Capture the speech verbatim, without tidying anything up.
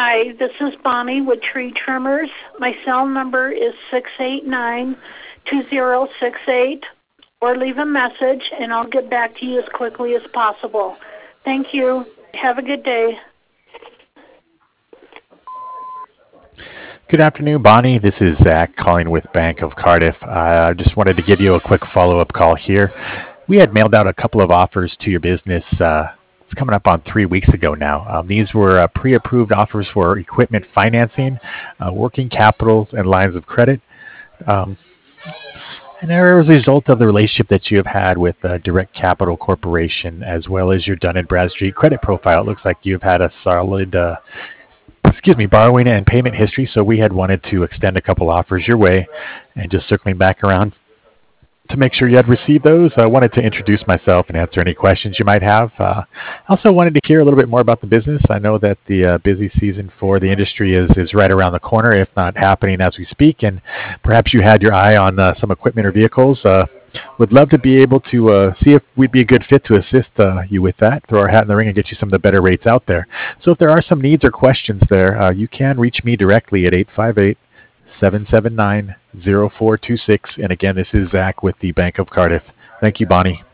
Hi, this is Bonnie with Tree Trimmers. My cell number is six eight nine, two zero six eight, or leave a message and I'll get back to you as quickly as possible. Thank you. Have a good day. Good afternoon, Bonnie. This is Zach calling with Bank of Cardiff. I uh, just wanted to give you a quick follow-up call here. We had mailed out a couple of offers to your business. Uh, it's coming up on three weeks ago now. Um, these were uh, pre-approved offers for equipment financing, uh, working capitals, and lines of credit. Um, and they're as a result of the relationship that you have had with uh, Direct Capital Corporation, as well as your Dun and Bradstreet credit profile. It looks like you've had a solid uh, excuse me, borrowing and payment history. So we had wanted to extend a couple offers your way, and just circling back around to make sure you had received those. I wanted to introduce myself and answer any questions you might have. Uh, I also wanted to hear a little bit more about the business. I know that the uh, busy season for the industry is is right around the corner, if not happening as we speak, and perhaps you had your eye on uh, some equipment or vehicles. Uh, would love to be able to uh, see if we'd be a good fit to assist uh, you with that, throw our hat in the ring and get you some of the better rates out there. So if there are some needs or questions there, uh, you can reach me directly at eight five eight, seven seven nine, zero four two six. And again, this is Zach with the Bank of Cardiff. Thank you, Bonnie.